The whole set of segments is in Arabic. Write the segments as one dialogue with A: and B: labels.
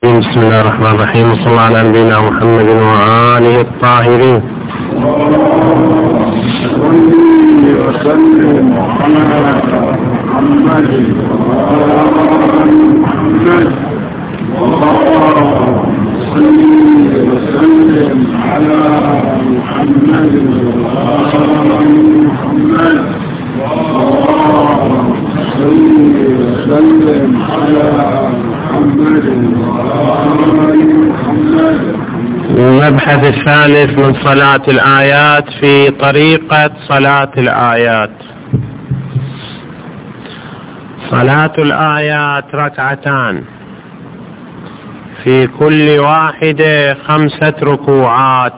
A: بسم الله الرحمن الرحيم، وصلى الله على نبينا محمد وآله الطاهرين.
B: وسلم على محمد
A: المبحث الثالث من صلاة الآيات في طريقة صلاة الآيات. صلاة الآيات ركعتان، في كل واحدة 5 ركوعات،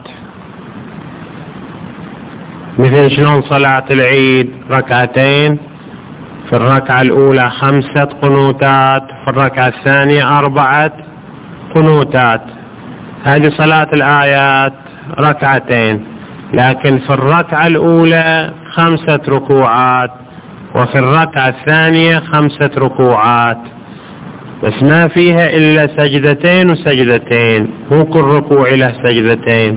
A: مثل شلون صلاة العيد ركعتين، في الركعة الأولى 5 قنوتات، في الركعة الثانية 4 قنوتات. هذه صلاة الآيات ركعتين، لكن في الركعة الأولى 5 ركوعات، وفي الركعة الثانية 5 ركوعات، بس ما فيها إلا سجدتين وسجدتين، مو كل ركوع له سجدتين.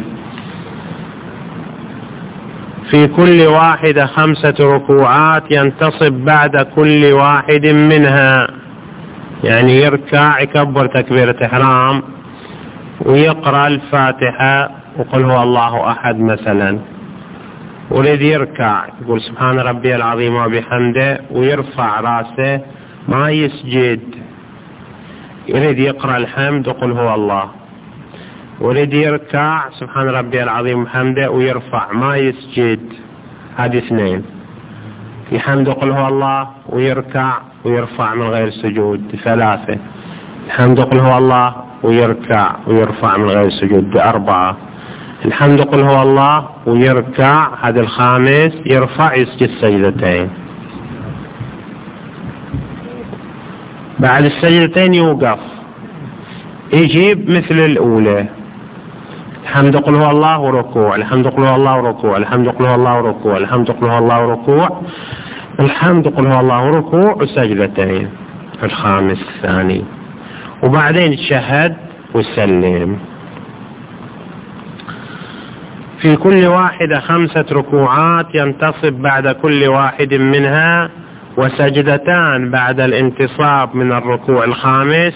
A: في كل واحدة 5 ركوعات، ينتصب بعد كل واحد منها، يعني يركع يكبر تكبيرة إحرام ويقرأ الفاتحة وقل هو الله أحد مثلا، وريد يركع يقول سبحان ربي العظيم وبحمده ويرفع راسه ما يسجد، يريد يقرأ الحمد وقل هو الله، وريد يركع سبحان ربي العظيم وبحمده ويرفع ما يسجد. هذه 2. في حمد وقل هو الله ويركع ويرفع من غير سجود 3. الحمد قل هو الله ويركع ويرفع من غير سجود 4. الحمد قل هو الله ويركع، هذا 5 يرفع يسجد سجدتين. بعد السجدتين يوقف يجيب مثل الأولى، الحمد قل هو الله وركوع، الحمد قل هو الله وركوع، الحمد قل هو الله وركوع، الحمد قل هو الله وركوع، الحمد قل هو الله وركوع وسجدتين في 5 الثاني، وبعدين يتشهد ويسلم. في كل واحدة 5 ركوعات، ينتصب بعد كل واحد منها، وسجدتان بعد الانتصاب من الركوع الخامس،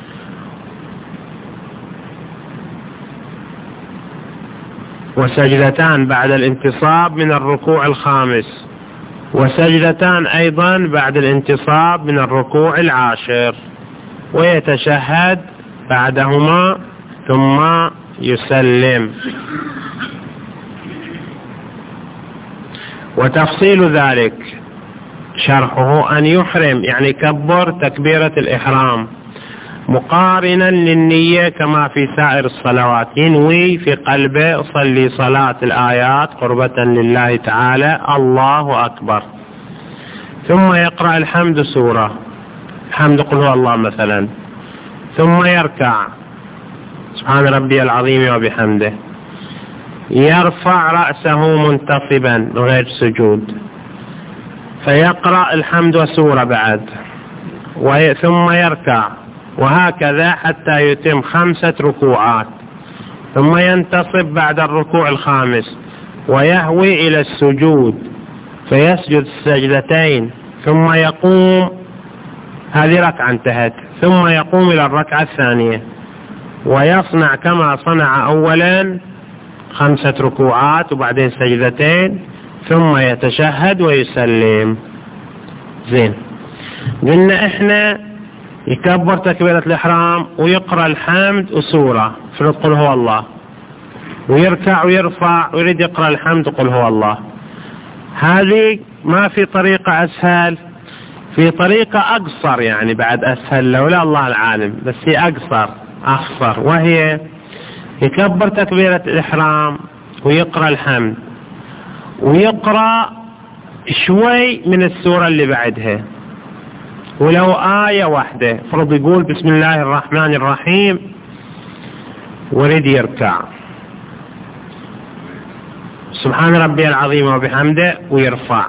A: وسجدتان بعد الانتصاب من الركوع الخامس، وسجدتان أيضا بعد الانتصاب من الركوع العاشر، ويتشهد بعدهما ثم يسلم. وتفصيل ذلك شرحه أن يحرم، يعني يكبر تكبيرة الإحرام مقارنا للنية كما في سائر الصلوات، ينوي في قلبه أصلي صلاة الآيات قربة لله تعالى الله أكبر، ثم يقرأ الحمد سورة، الحمد قل هو الله مثلا، ثم يركع سبحان ربي العظيم وبحمده، يرفع رأسه منتصبا من غير سجود، فيقرأ الحمد وسورة بعد، ثم يركع، وهكذا حتى يتم 5 ركوعات، ثم ينتصب بعد الركوع الخامس ويهوي إلى السجود فيسجد السجدتين، ثم يقوم، هذه ركعة انتهت، ثم يقوم إلى الركعة الثانية ويصنع كما صنع أولا 5 ركوعات وبعدين سجدتين، ثم يتشهد ويسلم. زين، قلنا احنا يكبر تكبيرة الإحرام ويقرأ الحمد وسورة في قل هو الله، ويركع ويرفع ويريد يقرأ الحمد قل هو الله. هذه ما في طريقة أسهل، في طريقة أقصر، يعني بعد أسهل لولا الله العالم، بس هي أخصر، وهي يكبر تكبيرة الإحرام ويقرأ الحمد ويقرأ شوي من السورة اللي بعدها، ولو آية واحدة، فرض يقول بسم الله الرحمن الرحيم وريد يركع سبحان ربي العظيم وبحمده ويرفع.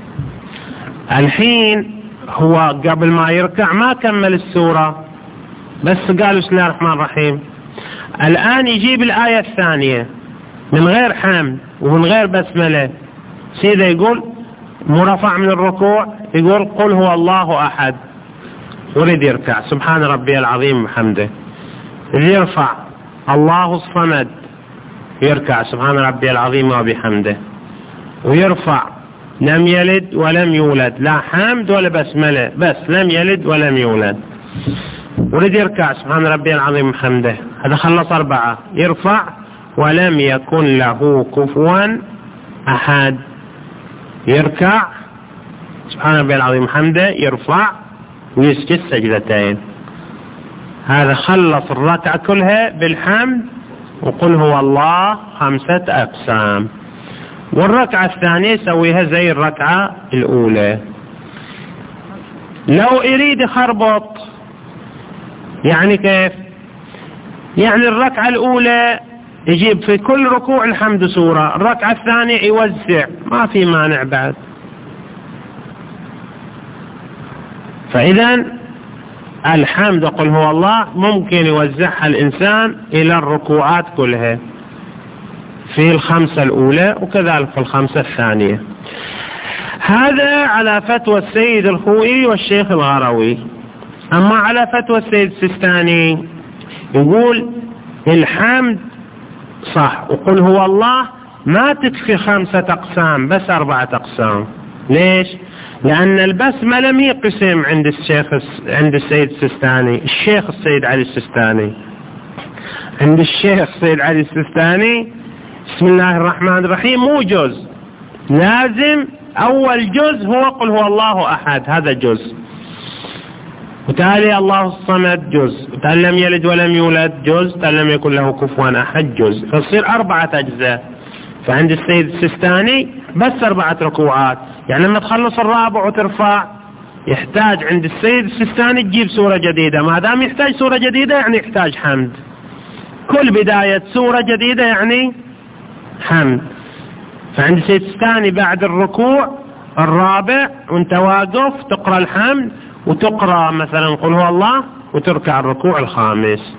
A: الحين هو قبل ما يركع ما كمل السورة، بس قالوا بسم الله الرحمن الرحيم. الآن يجيب الآية الثانية من غير حمد ومن غير بسملة، سيدة يقول مرفع من الركوع، يقول قل هو الله أحد، ورد يركع سبحان ربي العظيم وحمده، يرفع الله الصمد يركع سبحان ربي العظيم وبحمده، ويرفع لم يلد ولم يولد، لا حمد ولا بسملة، بس لم يلد ولم يولد، ورد يركع سبحان ربي العظيم وحمده. هذا خلص 4. يرفع ولم يكن له كفوا أحد، يركع سبحان ربي العظيم وحمده، يرفع ويسجد سجدتين. هذا خلص الركعة كلها بالحمد وقل هو الله 5 أقسام. والركعة الثانية يسويها زي الركعة الأولى. لو يريد يخربط يعني كيف؟ يعني الركعة الأولى يجيب في كل ركوع الحمد سورة، الركعة الثانية يوزع، ما في مانع بعد. فإذا الحمد قل هو الله ممكن يوزعها الإنسان إلى الركوعات كلها في 5 الأولى وكذلك في 5 الثانية. هذا على فتوى السيد الخوئي والشيخ الغروي. أما على فتوى السيد السيستاني يقول الحمد صح وقل هو الله ما تكفي 5 أقسام، بس 4 أقسام. ليش؟ لأن البسملة لم يقسم عند السيد السيستاني، الشيخ السيد علي السيستاني. عند الشيخ السيد علي السيستاني بسم الله الرحمن الرحيم مو جزء، لازم أول جزء هو قل هو الله أحد، هذا جزء، وتالي الله الصمد جزء، وتالي لم يلد ولم يولد جزء، وتالي لم يكن له كفوا أحد جزء، فتصير 4 أجزاء. فعند السيد السيستاني بس 4 ركوعات. يعني لما تخلص الرابع وترفع يحتاج عند السيد السيستاني تجيب سورة جديدة، ما دام يحتاج سورة جديدة يعني يحتاج حمد، كل بداية سورة جديدة يعني حمد. فعند السيد السيستاني بعد الركوع الرابع وانت واقف تقرأ الحمد وتقرأ مثلا قل هو الله وتركع الركوع الخامس.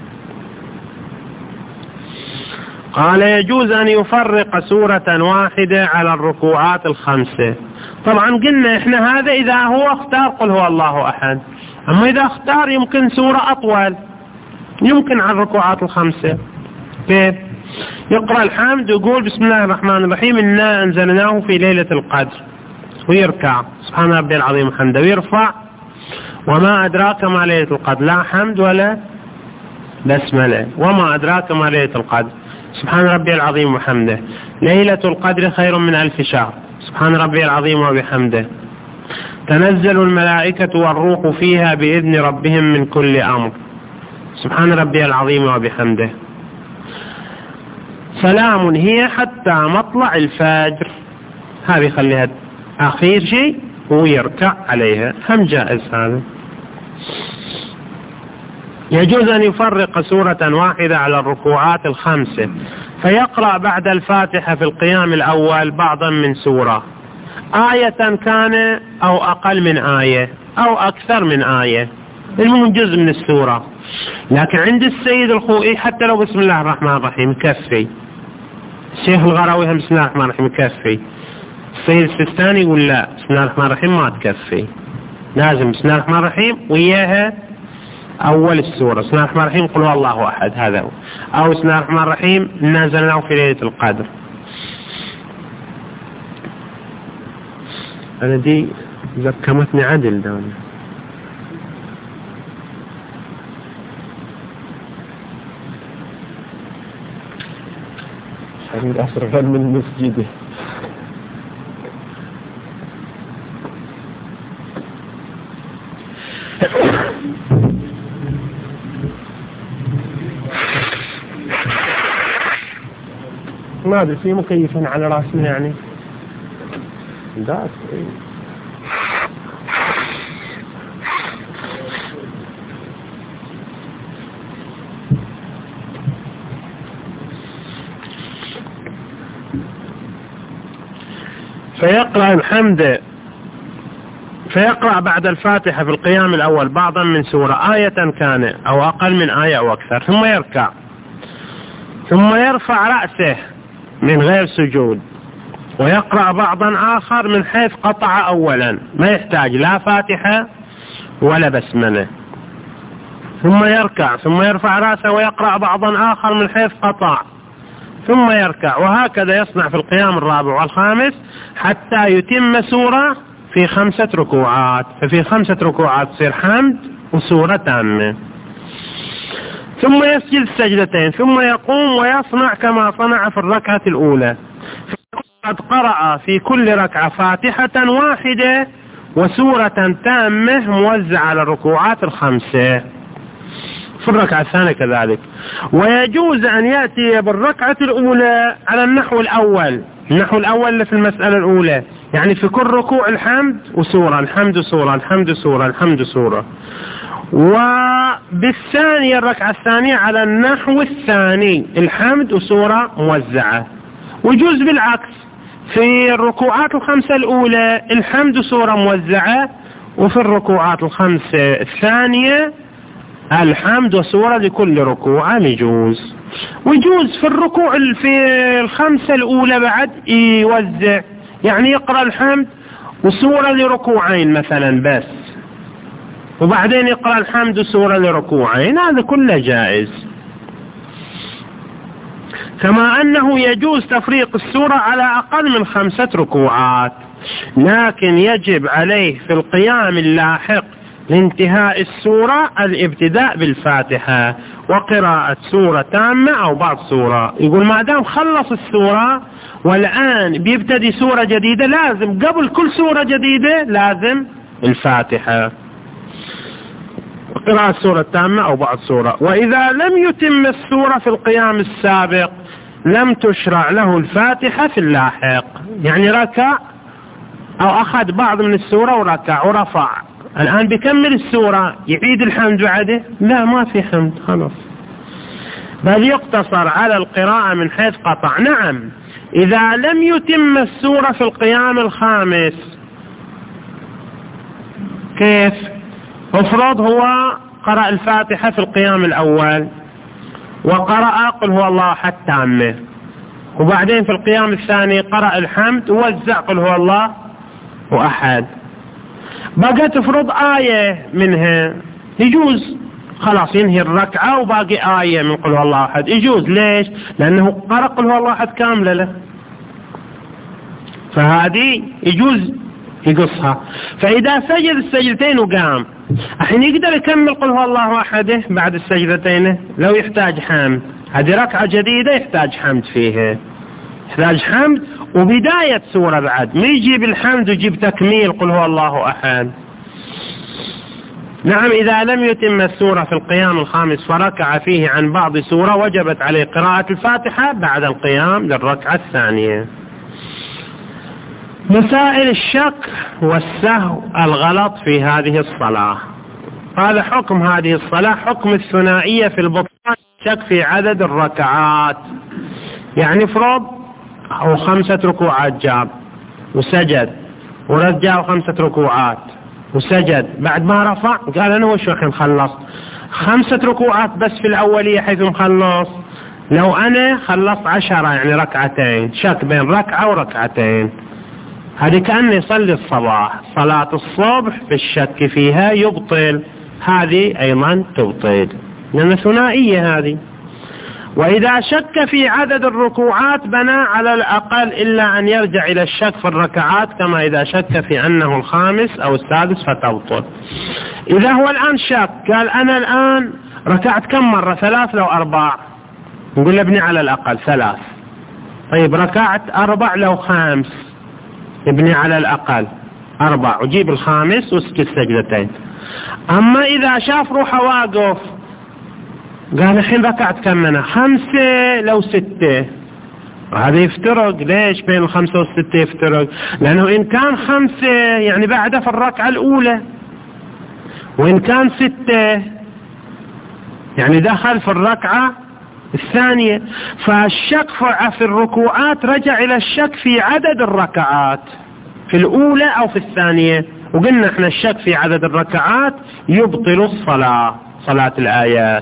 A: قال يجوز أن يفرق سورة واحدة على الركوعات ال5. طبعا قلنا احنا هذا إذا هو اختار قل هو الله أحد، أما إذا اختار يمكن سورة أطول يمكن على الركوعات ال5. كيف؟ يقرأ الحمد ويقول بسم الله الرحمن الرحيم إنا أنزلناه في ليلة القدر، ويركع سبحان ربي العظيم حمده، ويرفع وما أدراك ما ليلة القدر، لا حمد ولا بسملة، وما أدراك ما ليلة القدر سبحان ربي العظيم وحمده، ليلة القدر خير من 1000 شهر سبحان ربي العظيم وبحمده، تنزل الملائكة والروح فيها بإذن ربهم من كل أمر سبحان ربي العظيم وبحمده، سلام هي حتى مطلع الفجر. هذه خليها آخر شيء ويركع عليها، هم جائز هذا. يجوز أن يفرق سورة واحدة على الركوعات ال5، فيقرأ بعد الفاتحة في القيام الأول بعضا من سورة، آية كان أو أقل من آية أو أكثر من آية، المهم جزء من السورة. لكن عند السيد الخوئي حتى لو بسم الله الرحمن الرحيم كفي، الشيخ الغراوي هم بسم الله الرحمن الرحيم كفي، السيد السيستاني يقول لا بسم الله الرحمن الرحيم ما تكفي، لازم بسم الله الرحمن الرحيم وياها أول السورة، بسم الله الرحمن الرحيم قل هو الله أحد، هذا هو، أو بسم الله الرحمن الرحيم نزلناه في ليلة القدر. أنا دي زكمتني عدل دولة. أريد أصرف من مسجدي. ما أدري في مكيفين على راسنا يعني داس. فيقرأ الحمد فيقرأ بعد الفاتحة في القيام الأول بعضا من سورة، آية كان أو أقل من آية أو أكثر، ثم يركع، ثم يرفع رأسه من غير سجود، ويقرأ بعضا آخر من حيث قطع أولا، ما يحتاج لا فاتحة ولا بسملة، ثم يركع، ثم يرفع رأسه ويقرأ بعضا آخر من حيث قطع، ثم يركع، وهكذا يصنع في القيام الرابع والخامس حتى يتم سورة في 5 ركوعات. ففي 5 ركوعات تصير حمد وسورة تامة، ثم يسجد السجدتين، ثم يقوم ويصنع كما صنع في الركعة الأولى. قد قرأ في كل ركعة فاتحة واحدة وسورة تامة موزعة على الركوعات ال5. في الركعة الثانية كذلك. ويجوز أن يأتي بالركعة الأولى على النحو الأول، النحو الأول اللي في المسألة الأولى، يعني في كل ركوع الحمد وسورة، الحمد سورة، الحمد سورة، الحمد سورة. وبالثانية الركعة الثانية على النحو الثاني، الحمد وسورة موزعة. ويجوز بالعكس، في الركوعات ال5 الأولى الحمد وسورة موزعة، وفي الركوعات ال5 الثانية الحمد وسورة لكل ركوع يجوز. ويجوز في الركوع في ال5 الأولى بعد يوزع، يعني يقرأ الحمد وسورة لركوعين مثلا بس، وبعدين يقرأ الحمد وسورة لركوعين، هذا كله جائز. كما أنه يجوز تفريق السورة على أقل من 5 ركوعات، لكن يجب عليه في القيام اللاحق لانتهاء السورة الابتداء بالفاتحة وقراءة سورة تامة أو بعض سورة. يقول ما دام خلص السورة والآن بيبتدي سورة جديدة، لازم قبل كل سورة جديدة لازم الفاتحة، قراءة سورة تامة أو بعض سورة. وإذا لم يتم السورة في القيام السابق لم تشرع له الفاتحة في اللاحق، يعني ركع أو أخذ بعض من السورة وركع ورفع، الآن بيكمل السورة يعيد الحمد بعده؟ لا، ما في حمد خلاص، بل يقتصر على القراءة من حيث قطع. نعم، إذا لم يتم السورة في القيام الخامس كيف؟ افرض هو قرأ الفاتحة في القيام الأول وقرأ قل هو الله أحد تامة، وبعدين في القيام الثاني قرأ الحمد ووزع قل هو الله وأحد، بقت افرض آية منها، يجوز خلاص ينهي الركعة وباقي آية من قل هو الله أحد، يجوز. ليش؟ لأنه قرأ قل هو الله أحد كاملة له، فهذه يجوز يقصها. فإذا سجد السجدتين وقام الحين يقدر يكمل قل هو الله أحد بعد السجدتين لو يحتاج حمد، هذه ركعة جديدة يحتاج حمد فيها، يحتاج حمد وبداية سورة بعد، ما يجيب الحمد ويجيب تكميل قل هو الله أحد. نعم، إذا لم يتم السورة في القيام الخامس فركع فيه عن بعض سورة وجبت عليه قراءة الفاتحة بعد القيام للركعة الثانية. مسائل الشك والسهو الغلط في هذه الصلاة. قال حكم هذه الصلاة حكم الثنائية في البطلان، شك في عدد الركعات، يعني افرض أو 5 ركوعات جاب وسجد ورجع 5 ركوعات وسجد، بعد ما رفع قال أنا وش الحين خلصت 5 ركوعات بس في الأولية حيث مخلص، لو أنا خلصت 10 يعني ركعتين، شك بين ركعة وركعتين، هذه كأنه يصلي الصباح، صلاة الصبح في الشك فيها يبطل، هذه أيضا تبطل لأنها ثنائية هذه. وإذا شك في عدد الركوعات بنى على الأقل إلا أن يرجع إلى الشك في الركعات، كما إذا شك في أنه الخامس أو السادس فتبطل. إذا هو الآن شك قال أنا الآن ركعت كم مرة، 3 لو 4، نقول له ابني على الأقل 3. طيب ركعت 4 لو 5، ابني على الأقل 4 وجيب الخامس واسجد سجدتين. أما إذا شاف روحه واقف قال الحين ركعت كم أنا 5 لو 6، هذا يفترق. ليش بين 5 و6 يفترق؟ لأنه إن كان 5 يعني بعده في الركعة الأولى، وإن كان 6 يعني دخل في الركعة الثانية، فالشك في الركوعات رجع إلى الشك في عدد الركعات في الأولى أو في الثانية، وقلنا احنا الشك في عدد الركعات يبطل الصلاة، صلاة الآيات.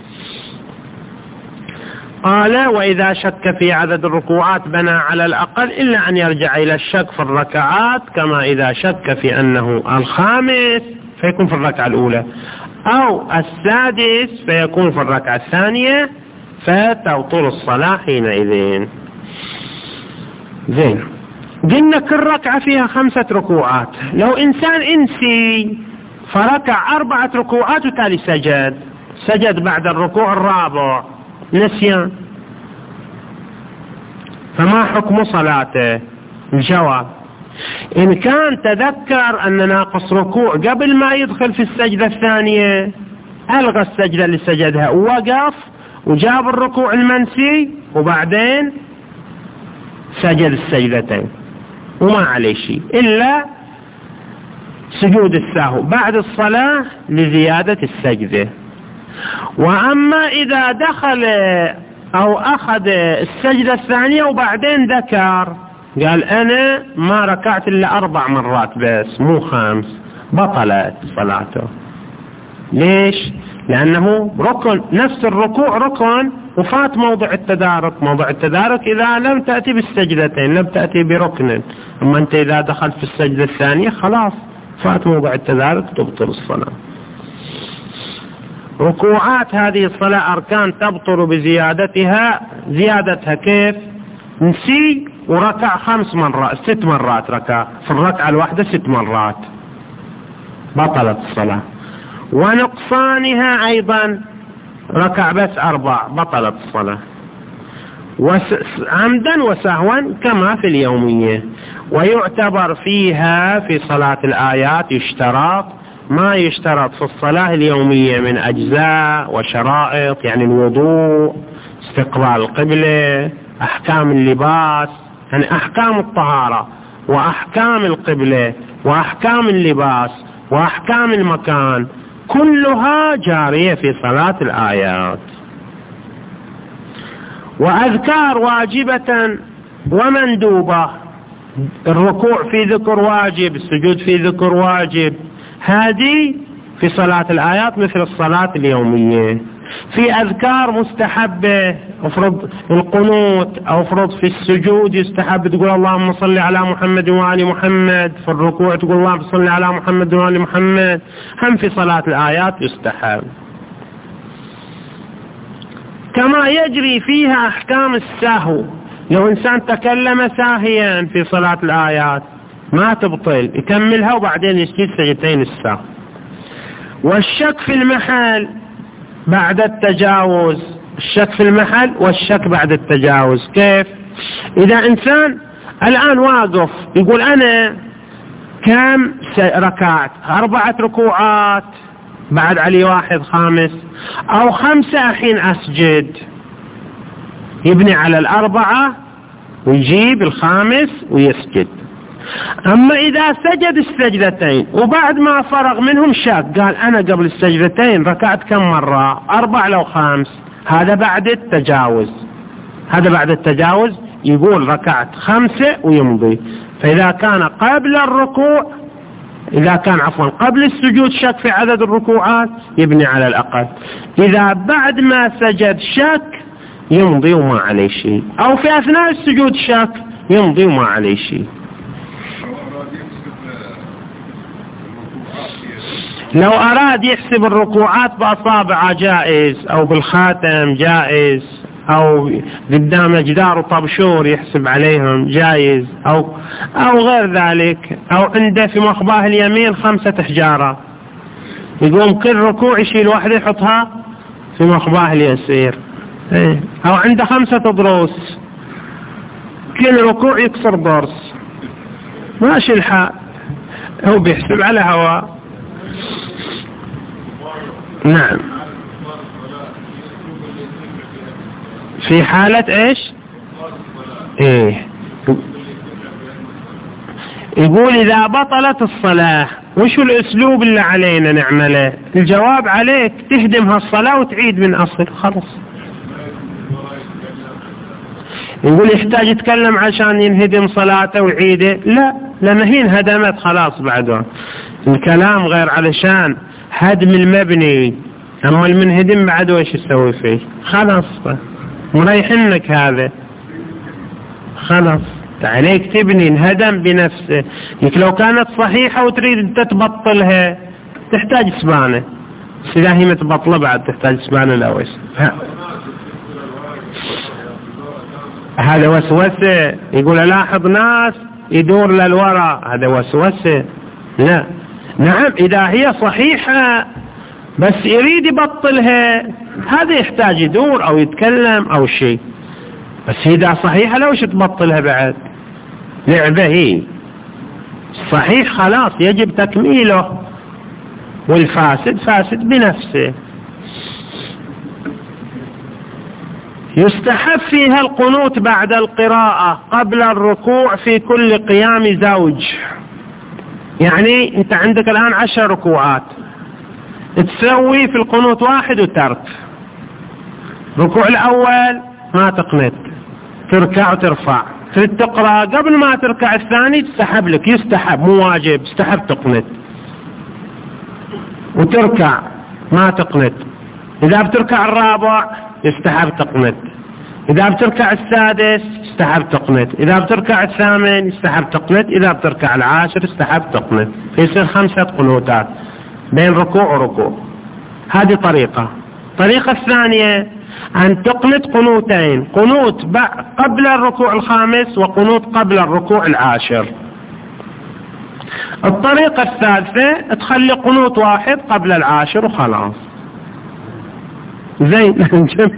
A: قال وإذا شك في عدد الركوعات بنى على الأقل إلا أن يرجع إلى الشك في الركعات، كما إذا شك في أنه الخامس فيكون في الركعة الأولى أو السادس فيكون في الركعة الثانية، فتبطل الصلاة حينئذ. زين، قلنا كل ركعة فيها 5 ركوعات. لو إنسان إنسي فركع 4 ركوعات وتالي سجد بعد الركوع الرابع نسيان، فما حكم صلاته؟ الجواب: إن كان تذكر أن ناقص ركوع قبل ما يدخل في السجدة الثانية ألغى السجدة اللي سجدها ووقف وجاب الركوع المنسي وبعدين سجد السجدتين وما عليه شيء إلا سجود السهو بعد الصلاة لزيادة السجدة. وأما إذا دخل أو أخذ السجدة الثانية وبعدين ذكر قال أنا ما ركعت إلا 4 مرات بس مو 5، بطلت صلاته. ليش؟ لأنه ركن، نفس الركوع ركن وفات موضع التدارك. موضع التدارك إذا لم تأتي بالسجدتين، لم تأتي بركن. أما أنت إذا دخلت في السجدة الثانية خلاص فات موضع التدارك، تبطل الصلاة. ركوعات هذه الصلاة أركان تبطل بزيادتها. زيادتها كيف؟ نسي وركع 5 مرات 6 مرات، ركع في الركعة الواحدة 6 مرات، بطلت الصلاة. ونقصانها أيضا ركع بس 4، بطلت الصلاة. عمدا وسهوا كما في اليومية. ويعتبر فيها في صلاة الآيات يشترط ما يشترط في الصلاة اليومية من أجزاء وشرائط، يعني الوضوء، استقبال القبلة، أحكام اللباس، يعني أحكام الطهارة وأحكام القبلة وأحكام اللباس وأحكام المكان، كلها جارية في صلاة الآيات. وأذكار واجبة ومندوبة، الركوع في ذكر واجب، السجود في ذكر واجب، هذه في صلاة الآيات مثل الصلاة اليومية. في أذكار مستحبة، افرض القنوت أو افرض في السجود يستحب تقول اللهم صل على محمد وآل محمد، في الركوع تقول اللهم صل على محمد وآل محمد، هم في صلاة الآيات يستحب. كما يجري فيها أحكام السهو، لو إنسان تكلم ساهيا في صلاة الآيات ما تبطل، يكملها وبعدين يسجد سجدتين السهو. والشك في المحل بعد التجاوز، الشك في المحل والشك بعد التجاوز كيف؟ إذا إنسان الآن واقف يقول أنا كم ركعت، 4 ركوعات بعد علي 1 خامس أو 5 الحين أسجد، يبني على 4 ويجيب 5 ويسجد. أما إذا سجد السجدتين وبعد ما فرغ منهم شك، قال أنا قبل السجدتين ركعت كم مرة، 4 لو 5، هذا بعد التجاوز. هذا بعد التجاوز يقول ركعت 5 ويمضي. فإذا كان قبل الركوع، إذا كان عفوا قبل السجود شك في عدد الركوعات يبني على الأقل. إذا بعد ما سجد شك يمضي وما عليه شيء، أو في أثناء السجود شك يمضي وما عليه شيء. لو أراد يحسب الركوعات بأصابع جائز، أو بالخاتم جائز، أو قدام جدار وطبشور يحسب عليهم جائز، أو غير ذلك، أو عنده في مخباه اليمين 5 حجارة، يقوم كل ركوع يشيل واحدة يحطها في مخباه اليسير، أو عنده 5 ضروس، كل ركوع يكسر ضرس، ماشي الحال، هو بيحسب على هواء. نعم. في حالة ايش؟ ايه يقول اذا بطلت الصلاة وشو الاسلوب اللي علينا نعمله؟ الجواب عليك تهدم هالصلاة وتعيد من اصل، خلص. يقول يحتاج يتكلم عشان ينهدم صلاته ويعيده؟ لا، لما هي انهدمت خلاص بعده الكلام غير علشان هدم المبني، اما المنهدم بعده ايش يسوي فيه؟ خلاص مريحنك هذا، خلاص عليك تبني انهدم بنفسه. لو كانت صحيحة وتريد انت تبطلها تحتاج سبانة، إذا هي متبطلة بعد تحتاج سبانة لا ويس. هذا وسوسة. يقول ألاحظ ناس يدور للوراء، هذا وسوسة. لا، نعم إذا هي صحيحة بس يريد يبطلها هذا يحتاج يدور أو يتكلم أو شيء، بس إذا صحيحة لوش تبطلها بعد؟ لعبة هي صحيح خلاص يجب تكميله، والفاسد فاسد بنفسه. يستحب فيها القنوت بعد القراءة قبل الركوع في كل قيام زوج. يعني انت عندك الآن 10 ركوعات، تسوي في القنوت 1 وترك. الركوع الأول ما تقنت، تركع وترفع، تريد تقرأ قبل ما تركع الثاني تستحب لك، يستحب مو واجب، استحب تقنت وتركع ما تقنت. إذا بتركع الرابع يستحب تقنت، إذا بتركع السادس يستحب تقنت، إذا بتركع الثامن يستحب تقنت، إذا بتركع العاشر يستحب تقنت. فيصير 5 قنوتات بين ركوع وركوع. هذه طريقة. الطريقة الثانية أن تقنت قنوتين، قنوت قبل الركوع الخامس وقنوت قبل الركوع العاشر. الطريقة الثالثة تخلي قنوت 1 قبل العاشر وخلاص. زين.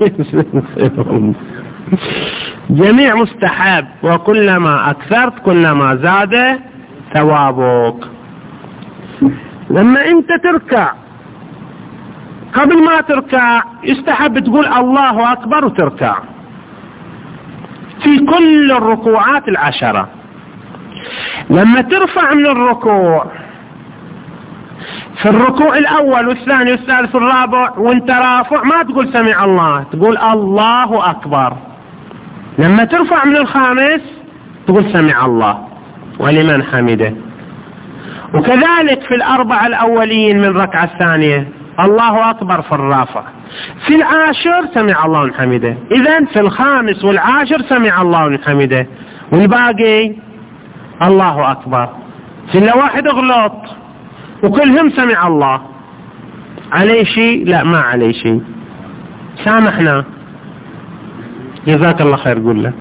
A: جميع مستحب، وكلما أكثرت كلما زاد ثوابك. لما أنت تركع قبل ما تركع يستحب تقول الله أكبر وتركع في كل الركوعات 10. لما ترفع من الركوع في الركوع الأول والثاني والثالث والرابع وانت رافع ما تقول سمع الله، تقول الله أكبر. لما ترفع من الخامس تقول سمع الله ولمن حمده. وكذلك في 4 الأولين من الركعة الثانية الله أكبر في الرافع، في العاشر سمع الله ولمن حمده. إذن في الخامس والعاشر سمع الله ولمن حمده، والباقي الله أكبر. في واحد غلط وكلهم سمع الله، عليه شيء؟ لا، ما عليه شيء، سامحنا جزاك الله خير. قول له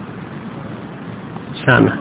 A: سامحنا.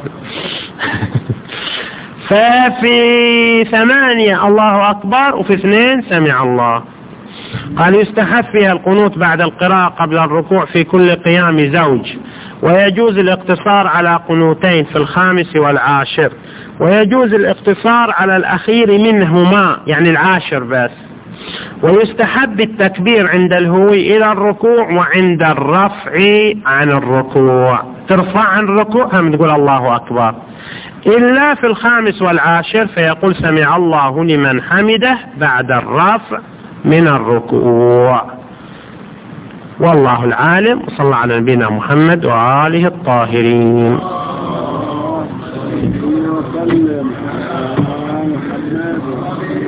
A: ففي 8 الله أكبر وفي 2 سمع الله. قال يستحب فيها القنوت بعد القراءة قبل الركوع في كل قيام زوج، ويجوز الاقتصار على قنوتين في الخامس والعاشر، ويجوز الاقتصار على الأخير منهما يعني العاشر بس. ويستحب التكبير عند الهوي إلى الركوع وعند الرفع عن الركوع. ترفع عن الركوع هم تقول الله أكبر، إلا في الخامس والعاشر فيقول سمع الله لمن حمده بعد الرفع من الركوع. والله العالم. وصلى الله على نبينا محمد وآله الطاهرين.
B: وسلم على محمد